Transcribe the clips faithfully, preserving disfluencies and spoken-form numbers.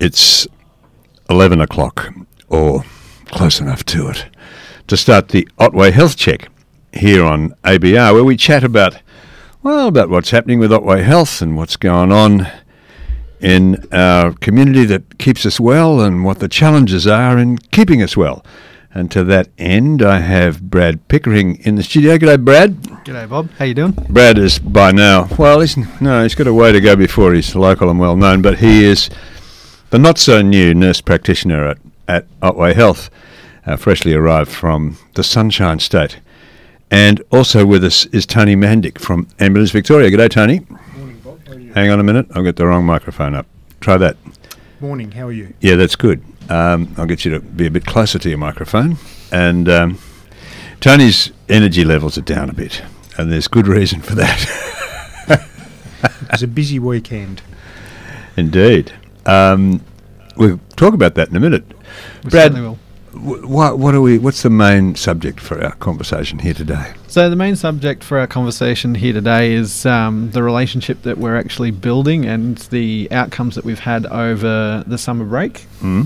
It's eleven o'clock, or close enough to it, to start the Otway Health Check here on A B R, where we chat about, well, about what's happening with Otway Health and what's going on in our community that keeps us well and what the challenges are in keeping us well. And to that end, I have Brad Pickering in the studio. G'day, Brad. G'day, Bob. How you doing? Brad is by now, well, he's, no, he's got a way to go before he's local and well known, but he is the not-so-new nurse practitioner at, at Otway Health, uh, freshly arrived from the Sunshine State. And also with us is Tony Mandic from Ambulance Victoria. G'day, Tony. Morning, Bob. How are you? Hang on a minute. I've got the wrong microphone up. Try that. Morning. How are you? Yeah, that's good. Um, I'll get you to be a bit closer to your microphone. And um, Tony's energy levels are down a bit, and there's good reason for that. It was a busy weekend. Indeed. Um, we'll talk about that in a minute. We Brad, certainly will. wh- what, what are we? What's the main subject for our conversation here today? So the main subject for our conversation here today is um, the relationship that we're actually building and the outcomes that we've had over the summer break. Mm.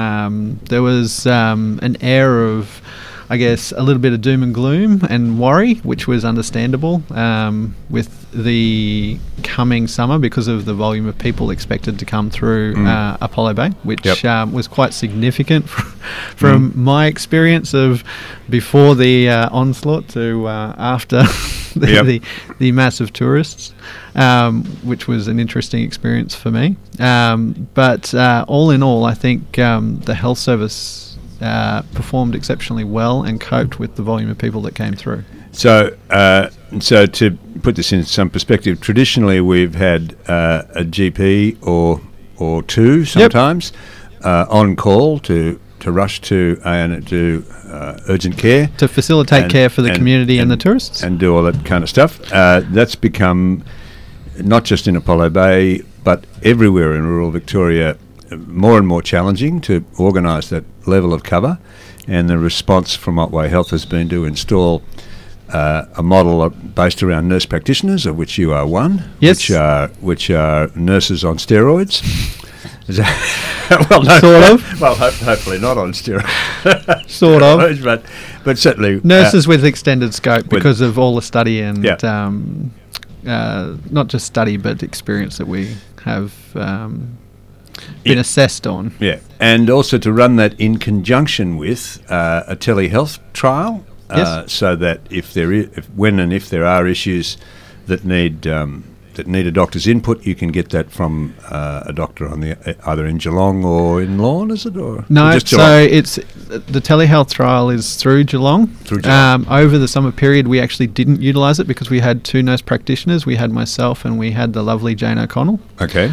Um, there was um, an air of, I guess, a little bit of doom and gloom and worry, which was understandable um, with the coming summer because of the volume of people expected to come through Mm. uh, Apollo Bay, which Yep. um, was quite significant from Mm. my experience of before the uh, onslaught to uh, after the, Yep. the the massive tourists, um, which was an interesting experience for me. Um, but uh, all in all, I think um, the health service uh, performed exceptionally well and coped with the volume of people that came through. So, uh, so to put this in some perspective, traditionally we've had uh, a G P or or two sometimes uh, on call to to rush to and do uh, urgent care To facilitate And- care for the and- community and, and- the tourists. and do all that kind of stuff. Uh, that's become not just in Apollo Bay, but everywhere in rural Victoria, uh, more and more challenging to organise that level of cover. And the response from Otway Health has been to install uh, a model uh, based around nurse practitioners, of which you are one, Yes. which are which are nurses on steroids. Is that well, no, Sort of. Well, ho- hopefully not on steroids. Sort of. Steroids, but but certainly Nurses with extended scope with- because of all the study and Yeah. um, uh, not just study but experience that we have um, been Yeah. assessed on. Yeah, and also to run that in conjunction with uh, a telehealth trial, uh, Yes. so that if there is, if, when and if there are issues that need um, that need a doctor's input, you can get that from uh, a doctor on the uh, either in Geelong or in Lawn, is it, or No, or just so Geelong? it's the telehealth trial is through Geelong. Through Geelong. Um, over the summer period, we actually didn't utilise it because we had two nurse practitioners. We had myself and we had the lovely Jane O'Connell, Okay.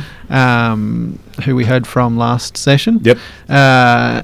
um, who we heard from last session. Yep. Uh,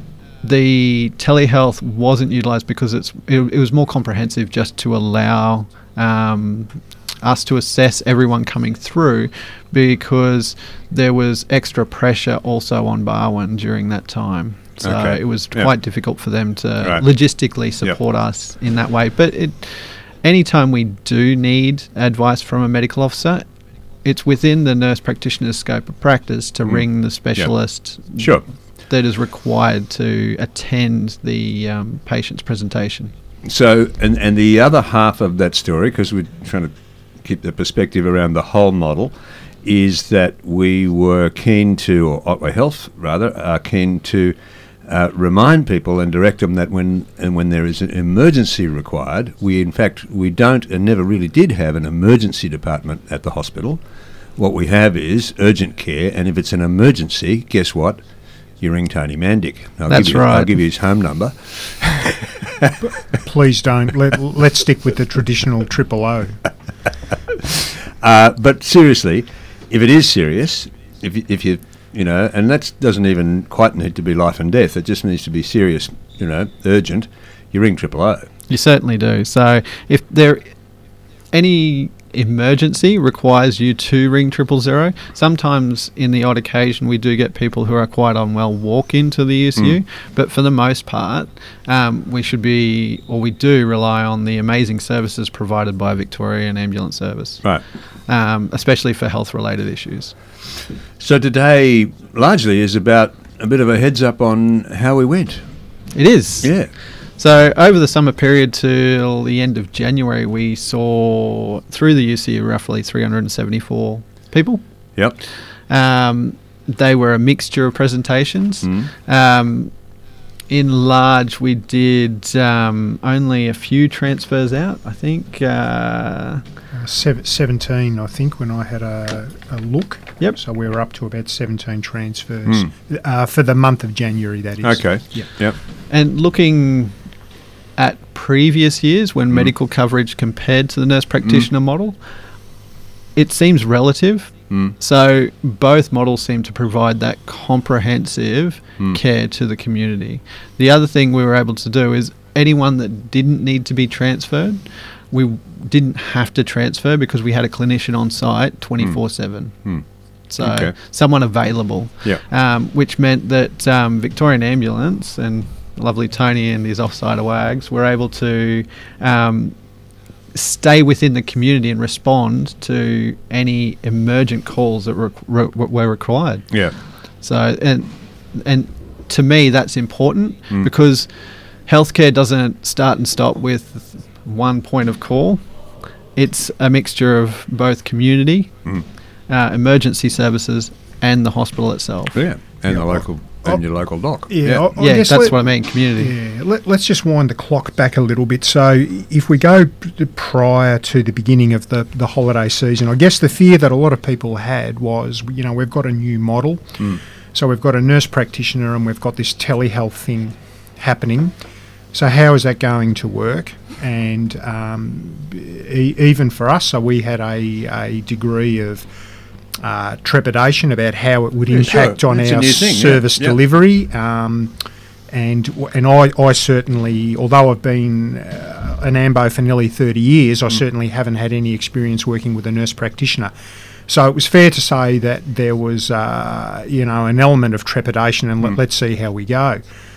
the telehealth wasn't utilised because it's it, it was more comprehensive, just to allow um, us to assess everyone coming through, because there was extra pressure also on Barwon during that time. So Okay. it was Yeah. quite difficult for them to Right. logistically support us in that way. But it, anytime we do need advice from a medical officer, it's within the nurse practitioner's scope of practice to Mm. ring the specialist Sure. that is required to attend the um, patient's presentation. So, and and the other half of that story, because we're trying to keep the perspective around the whole model, is that we were keen to, or Otway Health rather, are keen to uh, remind people and direct them that when and when there is an emergency required, we in fact we don't and never really did have an emergency department at the hospital. What we have is urgent care, and if it's an emergency, guess what? You ring Tony Mandic. I'll That's give you, I'll right. give you his home number. Please don't. Let, let's stick with the traditional triple O. Uh, but seriously, if it is serious, if you, if you you know, and that doesn't even quite need to be life and death. It just needs to be serious, you know, urgent. You ring triple O. You certainly do. So if there any emergency requires you to ring triple zero, sometimes in the odd occasion we do get people who are quite unwell walk into the E C U, Mm. but for the most part um, we should be, or we do rely on the amazing services provided by Victorian Ambulance Service, Right. um, especially for health related issues. So today largely is about a bit of a heads up on how we went. It is. Yeah. So over the summer period till the end of January, we saw through the U C U roughly three hundred seventy-four people. Yep. Um, they were a mixture of presentations. Mm. Um, in large, we did um, only a few transfers out, I think. Uh, Uh, sev- seventeen, I think, when I had a, a look. Yep. So we were up to about seventeen transfers Mm. uh, for the month of January, that is. Okay. Yep. Yep. and looking at previous years when Mm. medical coverage compared to the nurse practitioner model, it seems relative. Mm. So both models seem to provide that comprehensive Mm. care to the community. The other thing we were able to do is anyone that didn't need to be transferred, we didn't have to transfer because we had a clinician on site twenty-four seven. Mm. So Okay. someone available, Yeah. um, which meant that um, Victorian Ambulance and lovely Tony and his offside wags were able to um, stay within the community and respond to any emergent calls that were, re- were required. Yeah. So and and to me that's important Mm. because healthcare doesn't start and stop with one point of call. It's a mixture of both community, Mm. uh, emergency services, and the hospital itself. Yeah. And Yeah, the I- local I- and your local doc. Yeah, I, I yeah, guess that's let- what I mean, community. Yeah, let, let's just wind the clock back a little bit. So, if we go p- prior to the beginning of the, the holiday season, I guess the fear that a lot of people had was, you know, we've got a new model. Mm. So, we've got a nurse practitioner and we've got this telehealth thing happening. So, how is that going to work? And um, e- even for us, so we had a, a degree of uh, trepidation about how it would Yeah, impact sure. on It's a our new thing, yeah. service Yeah. delivery. Um, and w- and I, I certainly, although I've been uh, an AMBO for nearly thirty years, I Mm. certainly haven't had any experience working with a nurse practitioner. So it was fair to say that there was, uh, you know, an element of trepidation, and Mm. let, let's see how we go.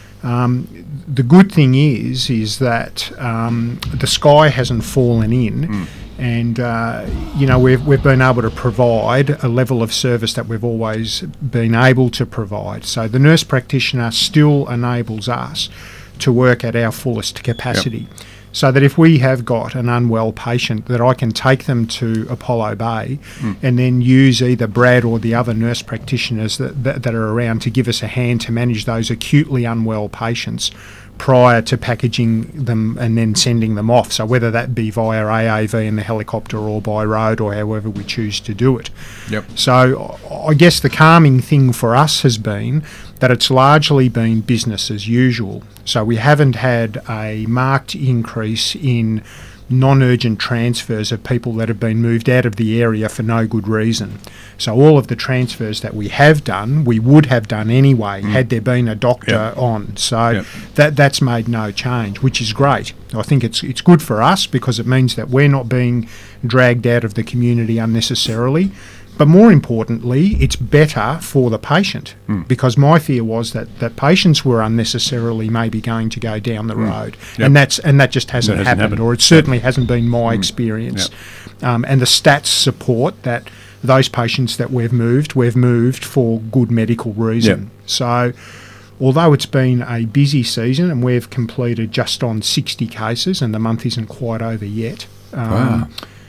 Um, the good thing is, is that um, the sky hasn't fallen in, Mm. and uh, you know we've we've been able to provide a level of service that we've always been able to provide. So the nurse practitioner still enables us to work at our fullest capacity. So that if we have got an unwell patient, that I can take them to Apollo Bay Mm. and then use either Brad or the other nurse practitioners that, that, that are around to give us a hand to manage those acutely unwell patients prior to packaging them and then sending them off. So whether that be via A A V in the helicopter or by road or however we choose to do it. Yep. So I guess the calming thing for us has been that it's largely been business as usual. So we haven't had a marked increase in non-urgent transfers of people that have been moved out of the area for no good reason. So all of the transfers that we have done, we would have done anyway Mm. had there been a doctor Yep. on. So Yep. that that's made no change, which is great. I think it's it's good for us because it means that we're not being dragged out of the community unnecessarily. But more importantly, it's better for the patient Mm. because my fear was that, that patients were unnecessarily maybe going to go down the Mm. road, Yep. and that's and that just hasn't, That hasn't happened, happened. or it certainly hasn't been my Mm. experience. Um, and the stats support that those patients that we've moved, we've moved for good medical reason. Yep. So, although it's been a busy season and we've completed just on sixty cases, and the month isn't quite over yet. Um, Wow.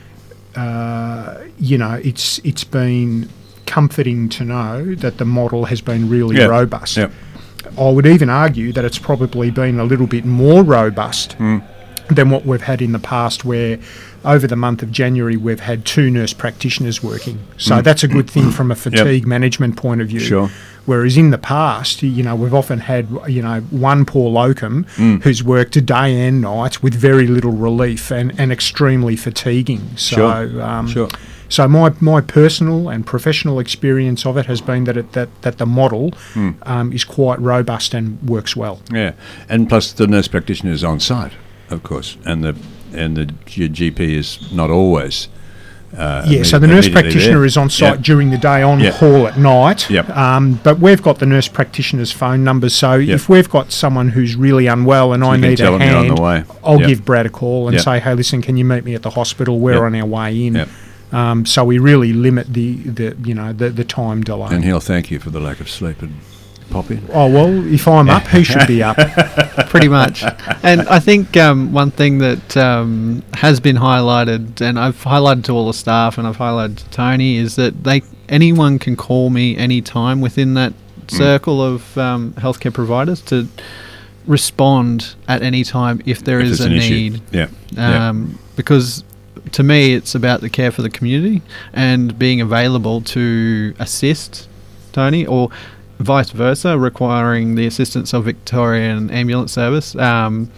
uh, you know, it's it's been comforting to know that the model has been really Yeah. robust. Yep. I would even argue that it's probably been a little bit more robust Mm. than what we've had in the past, where over the month of January we've had two nurse practitioners working. So Mm. that's a good thing from a fatigue management point of view. Sure. Whereas in the past, you know, we've often had, you know, one poor locum Mm. who's worked day and night with very little relief and, and extremely fatiguing. So, Sure. um, Sure. so my, my personal and professional experience of it has been that it, that, that the model Mm. um, is quite robust and works well. Yeah, and plus the nurse practitioner is on site, of course, and the and the your G P is not always. Uh, Yeah, so the nurse immediately practitioner there. is on site Yeah. during the day, on Yeah. call at night. Yep. Um, but we've got the nurse practitioner's phone numbers, so Yep. if we've got someone who's really unwell and So I you can need tell a them you're on hand, the way. I'll Yep. give Brad a call and Yep. say, hey, listen, can you meet me at the hospital? We're Yep. on our way in. Yep. Um, so we really limit the, the you know the, the time delay. And he'll thank you for the lack of sleep and pop in. Oh well, if I'm up, he should be up. Pretty much. And I think um, one thing that um, has been highlighted, and I've highlighted to all the staff and I've highlighted to Tony, is that they anyone can call me anytime within that circle mm. of um, healthcare providers to respond at any time if there if is a need. Yeah. Um, yeah. Because to me, it's about the care for the community and being available to assist Tony, or vice versa, requiring the assistance of Victorian Ambulance Service. Um,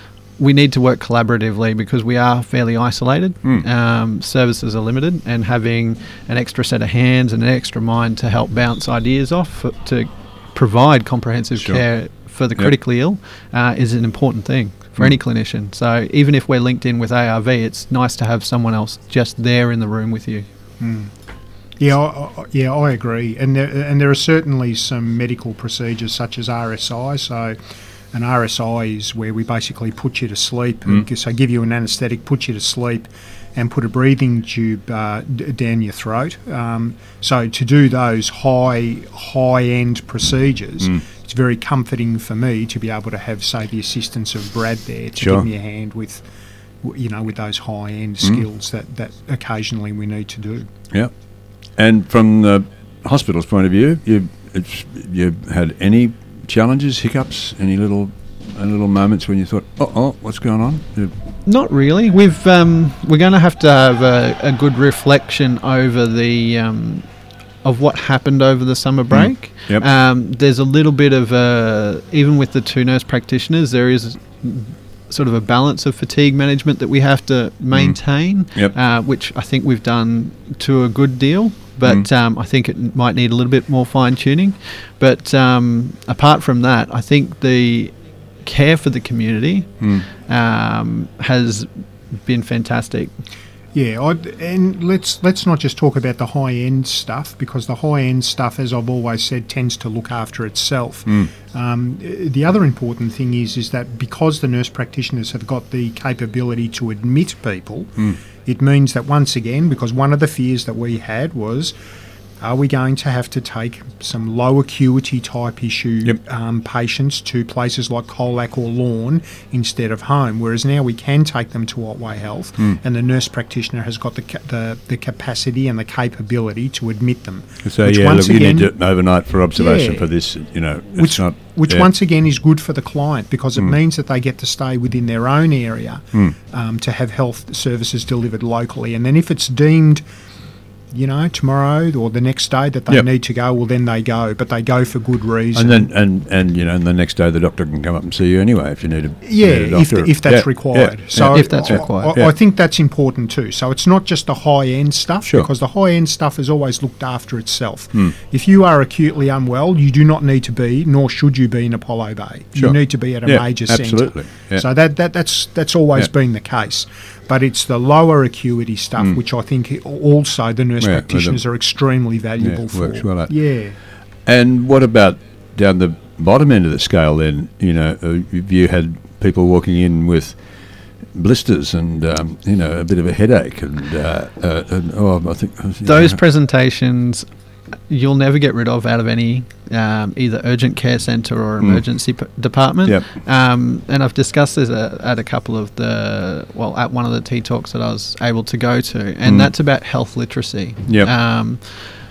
we need to work collaboratively because we are fairly isolated. Mm. Um, services are limited, and having an extra set of hands and an extra mind to help bounce ideas off for, to provide comprehensive sure. care for the yep. critically ill uh, is an important thing for mm. any clinician. So even if we're linked in with A R V, it's nice to have someone else just there in the room with you. Mm. Yeah, I, I, yeah, I agree. And there, and there are certainly some medical procedures such as R S I. So an R S I is where we basically put you to sleep. Mm. So give you an anaesthetic, put you to sleep, and put a breathing tube uh, d- down your throat. Um, so to do those high, high-end procedures, mm. it's very comforting for me to be able to have, say, the assistance of Brad there to sure. give me a hand with, you know, with those high-end mm. skills that, that occasionally we need to do. Yeah. And from the hospital's point of view, you it's, you had any challenges, hiccups, any little any little moments when you thought, oh, oh what's going on? You Not really. We've um, we're going to have to have a, a good reflection over the um, of what happened over the summer break. Mm. Yep. Um, there's a little bit of a, even with the two nurse practitioners, there is sort of a balance of fatigue management that we have to maintain, mm. yep. uh, which I think we've done to a good deal. But mm. um, I think it might need a little bit more fine tuning. But um, apart from that, I think the care for the community mm. um, has been fantastic. Yeah, I'd, and let's let's not just talk about the high end stuff, because the high end stuff, as I've always said, tends to look after itself. Mm. Um, the other important thing is is that because the nurse practitioners have got the capability to admit people, mm. it means that once again, because one of the fears that we had was, are we going to have to take some low acuity type issue yep. um, patients to places like Colac or Lorne instead of home? Whereas now we can take them to Otway Health, mm. and the nurse practitioner has got the, ca- the the capacity and the capability to admit them. So which yeah, once look, again, you need to overnight for observation yeah, for this. You know, it's which not, which yeah. once again is good for the client, because it mm. means that they get to stay within their own area mm. um, to have health services delivered locally. And then if it's deemed, you know, tomorrow or the next day that they yep. need to go, well, then they go, but they go for good reason. And then, and, and you know, and the next day the doctor can come up and see you anyway if you need a yeah, need a if, doctor. if that's yeah. required. Yeah. So if that's I, required, I, yeah. I think that's important too. So it's not just the high end stuff, sure. because the high end stuff is always looked after itself. Hmm. If you are acutely unwell, you do not need to be, nor should you be in Apollo Bay. Sure. You need to be at a yeah, major absolutely. centre. Yeah. So that, that that's that's always yeah. been the case. But it's the lower acuity stuff, mm. which I think also the nurse yeah, practitioners well, are extremely valuable yeah, for. Works well at. Yeah. And what about down the bottom end of the scale then? You know, uh, you had people walking in with blisters and, um, you know, a bit of a headache and, uh, uh, and oh, I think... Those know. presentations you'll never get rid of out of any um, either urgent care centre or emergency mm. p- department. Yep. Um, and I've discussed this at, at a couple of the, well, at one of the tea talks that I was able to go to, and mm. that's about health literacy. Yep. Um,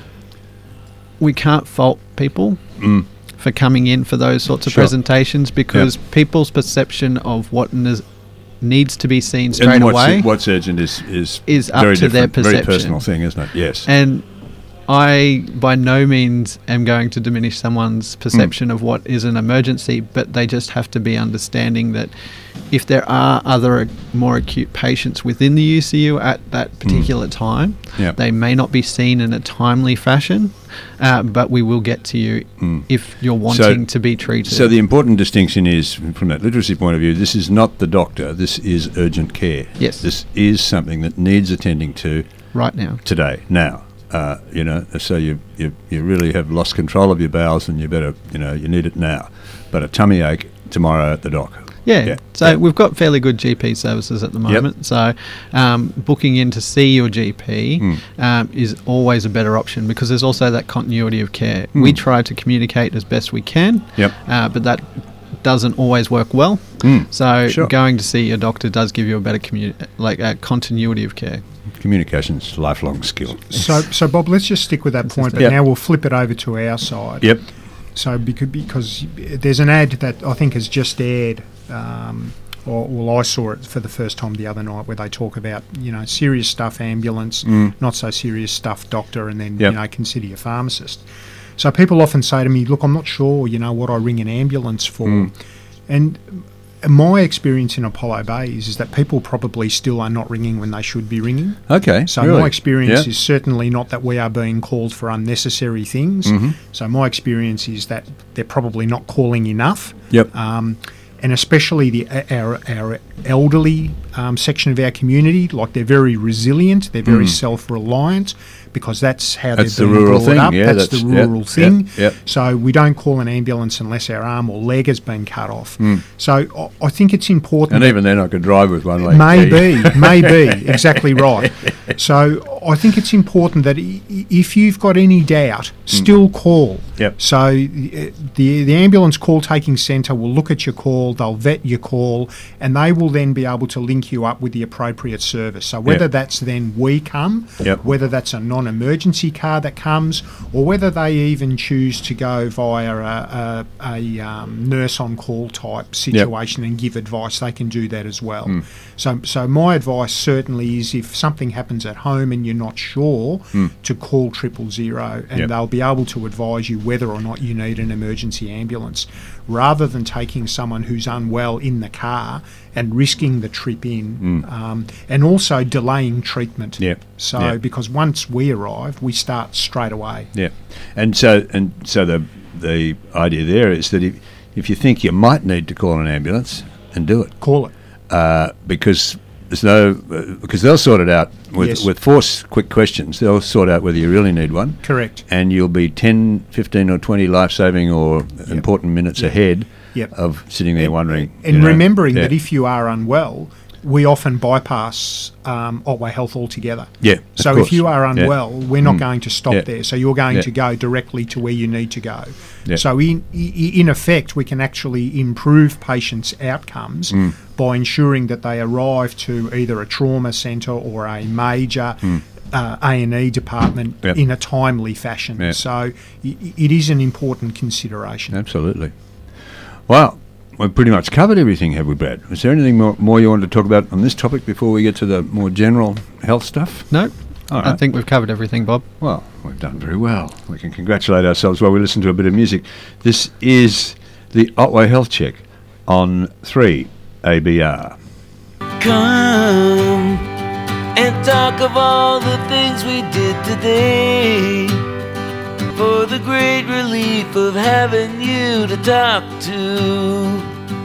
we can't fault people mm. for coming in for those sorts of sure. presentations, because yep. people's perception of what is needs to be seen straight and what's away. It, what's urgent is is, is up very to their perception. perception. Very personal thing, isn't it? Yes. And I, by no means, am going to diminish someone's perception mm. of what is an emergency, but they just have to be understanding that if there are other more acute patients within the U C U at that particular mm. time, yep. they may not be seen in a timely fashion, uh, but we will get to you mm. if you're wanting so, to be treated. So the important distinction is, from that literacy point of view, this is not the doctor, this is urgent care. Yes. This is something that needs attending to right now. Today, now. Uh, you know, so you, you you really have lost control of your bowels and you better, you know, you need it now. But a tummy ache tomorrow at the doc. Yeah, Yeah. so Yeah. we've got fairly good G P services at the moment. So um, booking in to see your G P Mm. um, is always a better option because there's also that continuity of care. Mm. We try to communicate as best we can, Yep. uh, but that doesn't always work well. Mm. So Sure. going to see your doctor does give you a better commu- like a continuity of care. Communication's a lifelong skill. So, so Bob, let's just stick with that point, but Yep. now we'll flip it over to our side. Yep. So because, because there's an ad that I think has just aired, um, or well, I saw it for the first time the other night, where they talk about, you know, serious stuff ambulance, Mm. not so serious stuff doctor, and then Yep. you know, consider your pharmacist. So people often say to me, look, I'm not sure, you know, what I ring an ambulance for, Mm. and my experience in Apollo Bay is, is that people probably still are not ringing when they should be ringing. Okay. So really? my experience Yeah. is certainly not that we are being called for unnecessary things. Mhm. So my experience is that they're probably not calling enough. Yep. Um, and especially the our, our elderly um, section of our community, like they're very resilient, they're very Mm. self-reliant, because that's how That's they've the been rural brought thing, up. yeah, that's, that's- the yep, rural yep, thing. yep. So we don't call an ambulance unless our arm or leg has been cut off. Mm. So I, I think it's important. And even then, I could drive with one leg. Maybe, maybe, exactly right. So I think it's important that i- i- if you've got any doubt, still call. Yep. So uh, the the ambulance call taking centre will look at your call, they'll vet your call, and they will then be able to link you up with the appropriate service. So whether Yep. that's then we come, Yep. whether that's a non-emergency car that comes, or whether they even choose to go via a, a, a um, nurse on call type situation and give advice, they can do that as well. Mm. So, so my advice certainly is, if something happens at home and you're not sure, Mm. to call triple zero, and Yep. they'll be able to advise you whether or not you need an emergency ambulance, rather than taking someone who's unwell in the car and risking the trip in, Mm. um, and also delaying treatment. Yep. So, Yep. because once we arrive, we start straight away. Yeah, and so and so the the idea there is that if if you think you might need to call an ambulance, and do it, Call it. uh, because there's no uh, because they'll sort it out with Yes. with four s- quick questions. They'll sort out whether you really need one, Correct. and you'll be ten, fifteen or twenty life saving or important minutes Yep. ahead Yep. of sitting there wondering. And you know, remembering yeah. that if you are unwell, we often bypass um, Otway Health altogether. Yeah, of So course. if you are Yeah. unwell, we're not Mm. going to stop Yeah. there. So you're going Yeah. to go directly to where you need to go. Yeah. So in i- in effect, we can actually improve patients' outcomes Mm. by ensuring that they arrive to either a trauma centre or a major Mm. uh, A and E department Yep. in a timely fashion. Yeah. So i- i- it is an important consideration. Absolutely. Well, we've pretty much covered everything, have we, Brad? Is there anything more, more you wanted to talk about on this topic before we get to the more general health stuff? No, All I right. think we've covered everything, Bob. Well, we've done very well. We can congratulate ourselves while we listen to a bit of music. This is the Otway Health Check on three A B R. Come and talk of all the things we did today, for the great relief of having you to talk to.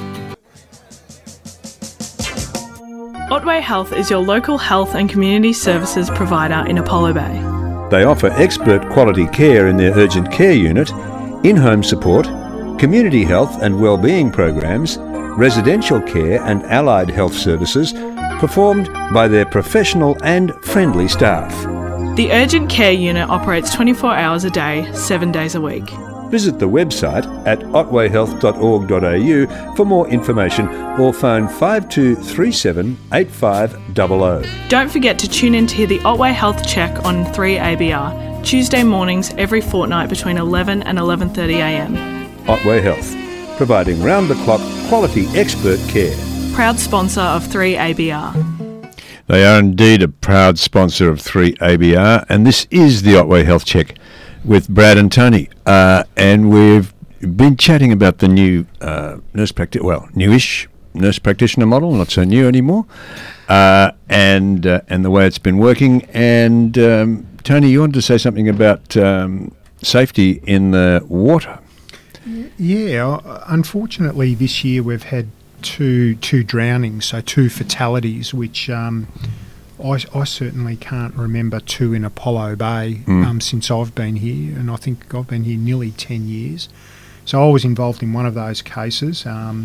Otway Health is your local health and community services provider in Apollo Bay. They offer expert quality care in their urgent care unit, in-home support, community health and wellbeing programs, residential care and allied health services performed by their professional and friendly staff. The urgent care unit operates twenty-four hours a day, seven days a week. Visit the website at otway health dot org dot a u for more information or phone five two three seven eight five zero zero. Don't forget to tune in to hear the Otway Health Check on three A B R, Tuesday mornings every fortnight between eleven and eleven thirty a m. Otway Health, providing round-the-clock quality expert care. Proud sponsor of three A B R. They are indeed a proud sponsor of three A B R, and this is the Otway Health Check with Brad and Tony. Uh, and we've been chatting about the new uh, nurse practitioner, well, newish nurse practitioner model, not so new anymore, uh, and uh, and the way it's been working. And um, Tony, you wanted to say something about um, safety in the water. Yeah, uh, unfortunately, this year we've had two two drownings, so two fatalities, which um, I, I certainly can't remember two in Apollo Bay Mm. um, since I've been here, and I think I've been here nearly ten years. So I was involved in one of those cases, um,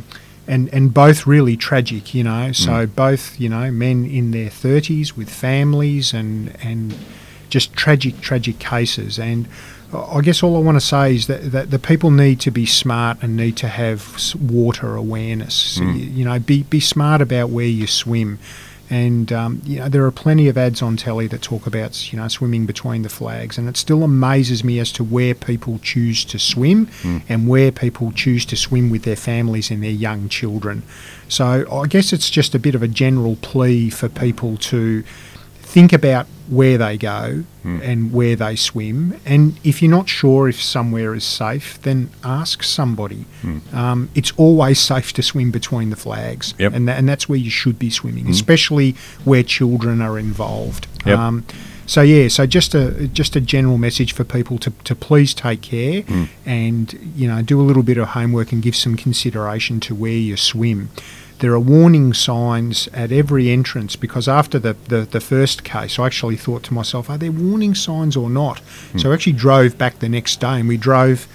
and, and both really tragic, you know. So both, you know, men in their thirties with families and and just tragic, tragic cases. And I guess all I want to say is that, that the people need to be smart and need to have s- water awareness. Mm. You, you know, be be smart about where you swim. And, um, you know, there are plenty of ads on telly that talk about, you know, swimming between the flags. And it still amazes me as to where people choose to swim Mm. and where people choose to swim with their families and their young children. So I guess it's just a bit of a general plea for people to think about where they go Mm. and where they swim. And if you're not sure if somewhere is safe, then ask somebody. Mm. Um, it's always safe to swim between the flags. Yep. And, tha- and that's where you should be swimming, Mm. especially where children are involved. Yep. Um, so, yeah, so just a just a general message for people to, to please take care Mm. and, you know, do a little bit of homework and give some consideration to where you swim. There are warning signs at every entrance, because after the, the, the first case, I actually thought to myself, are there warning signs or not? Mm. So I actually drove back the next day, and we drove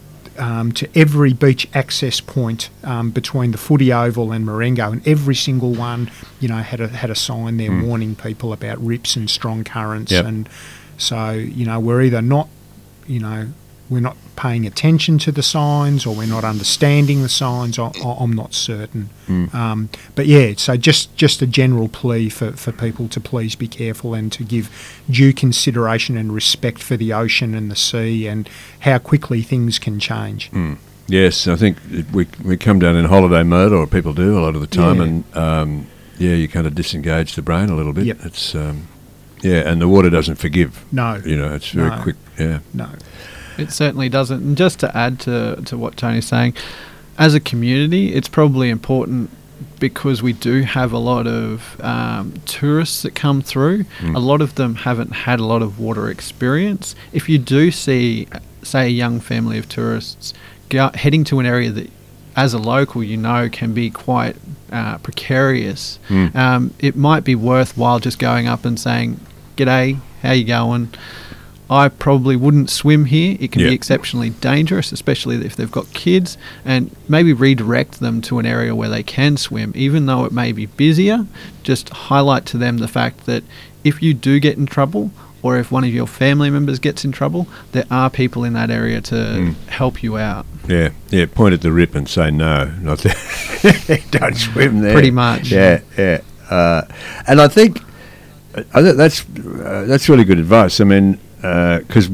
um, to every beach access point um, between the Footy Oval and Marengo, and every single one, you know, had a, had a sign there Mm. warning people about rips and strong currents. Yep. And so, you know, we're either not, you know, we're not paying attention to the signs, or we're not understanding the signs. I, I- I'm not certain. Mm. Um, but yeah, so just, just a general plea for, for people to please be careful and to give due consideration and respect for the ocean and the sea and how quickly things can change. Mm. Yes, I think it- we we come down in holiday mode, or people do a lot of the time, Yeah. and um, yeah, you kind of disengage the brain a little bit. Yep. It's um, yeah, and the water doesn't forgive. No, You know, it's very No. quick. Yeah. no. It certainly doesn't. And just to add to, to what Tony's saying, as a community, it's probably important because we do have a lot of um, tourists that come through. Mm. A lot of them haven't had a lot of water experience. If you do see, say, a young family of tourists go, heading to an area that, as a local, you know, can be quite uh, precarious, Mm. um, it might be worthwhile just going up and saying, "G'day, how you going? I probably wouldn't swim here. It can Yeah. be exceptionally dangerous, especially if they've got kids," and maybe redirect them to an area where they can swim, even though it may be busier. Just highlight to them the fact that if you do get in trouble, or if one of your family members gets in trouble, there are people in that area to Mm. help you out. Yeah, yeah. Point at the rip and say no, not there. Don't swim there. Pretty much. Yeah, yeah. Uh, and I think I think that's uh, that's really good advice. I mean, because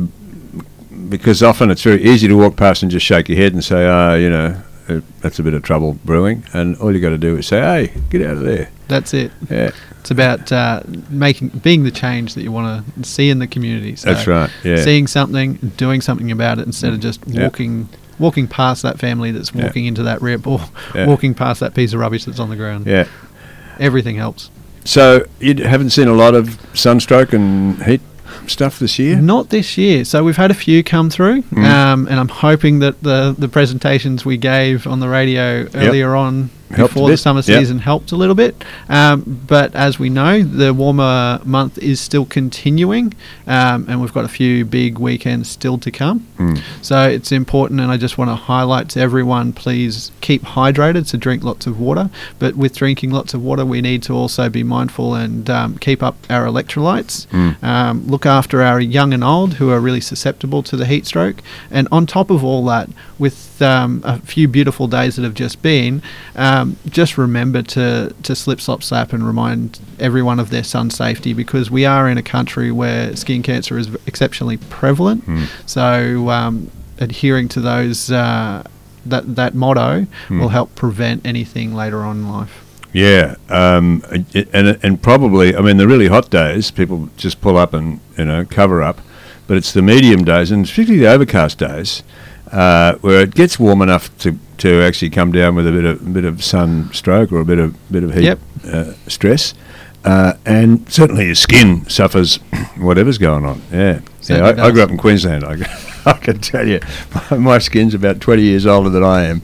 because often it's very easy to walk past and just shake your head and say, "Ah, you know, uh, that's a bit of trouble brewing," and all you got to do is say, "Hey, get out of there." That's it. Yeah, It's about uh, making being the change that you want to see in the community. So that's right. Yeah, seeing something, doing something about it, instead of just Yeah. walking walking past that family that's Yeah. walking into that rip, or Yeah. walking past that piece of rubbish that's on the ground. yeah. Everything helps. So you d- haven't seen a lot of sunstroke and heat stuff this year? Not this year. So we've had a few come through, Mm. um, and I'm hoping that the the presentations we gave on the radio earlier on Helped a before the bit. summer Yep. season helped a little bit. Um, but as we know, the warmer month is still continuing, um, and we've got a few big weekends still to come. Mm. So it's important, and I just want to highlight to everyone, please keep hydrated, so drink lots of water. But with drinking lots of water, we need to also be mindful and um, keep up our electrolytes. Mm. Um, look after our young and old who are really susceptible to the heat stroke. And on top of all that, with um, a few beautiful days that have just been, um, just remember to, to slip, slop, slap and remind everyone of their sun safety, because we are in a country where skin cancer is exceptionally prevalent. Mm. So um, adhering to those uh, that, that motto Mm. will help prevent anything later on in life. Yeah, um, and, and and probably, I mean, the really hot days, people just pull up and, you know, cover up. But it's the medium days, and particularly the overcast days, uh, where it gets warm enough to, to actually come down with a bit of bit of sunstroke or a bit of bit of heat Yep. uh, stress, uh, and certainly your skin suffers whatever's going on. Yeah, yeah. Certainly I, I does. grew up in Queensland. I, I can tell you, my, my skin's about twenty years older than I am.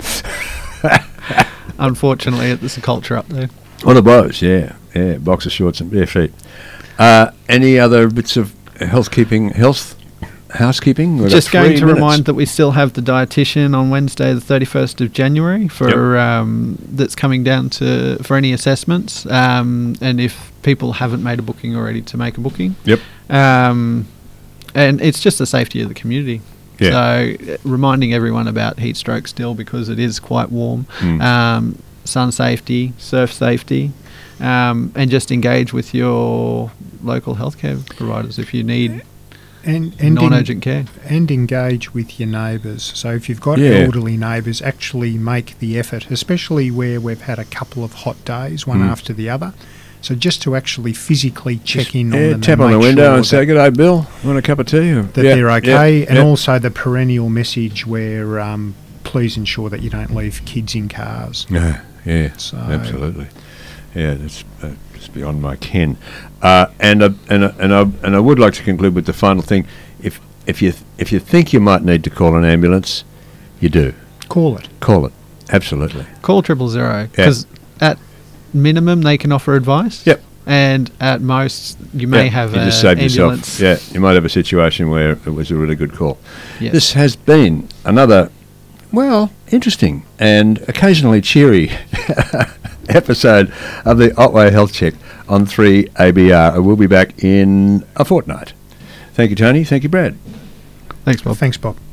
Unfortunately, it's a culture up there. On the blows, yeah, yeah, boxer shorts and bare feet. Uh, any other bits of health keeping health housekeeping? We've Just got going three to minutes. remind that we still have the dietitian on Wednesday, the thirty-first of January, for um, that's coming down to for any assessments. Um, and if people haven't made a booking already, to make a booking. Yep. Um, and it's just the safety of the community. Yeah. So uh, reminding everyone about heat stroke still, because it is quite warm. Mm. Um, sun safety, surf safety, um, and just engage with your local healthcare providers if you need And, and, non-urgent care. and engage with your neighbours. So if you've got Yeah. elderly neighbours, actually make the effort, especially where we've had a couple of hot days, one Mm. after the other. So just to actually physically check in on Yeah, them, tap and on the make window sure and say, that, "G'day, Bill. Want a cup of tea?" Or, that yeah, they're okay, yeah, and yeah. also the perennial message where um, please ensure that you don't leave kids in cars. Yeah, yeah, So- absolutely. Yeah, that's uh, just beyond my ken. Uh, and uh, and uh, and I and I would like to conclude with the final thing. If if you th- if you think you might need to call an ambulance, you do. Call it. Call it. Absolutely. Call triple zero, because at minimum they can offer advice. Yep. And at most you may Yeah, have you a just saved ambulance. yourself. Yeah, you might have a situation where it was a really good call. Yes. This has been another, well, interesting and occasionally cheery episode of the Otway Health Check on three A B R. We'll be back in a fortnight. Thank you, Tony. Thank you, Brad. Thanks, Bob. Thanks, Bob.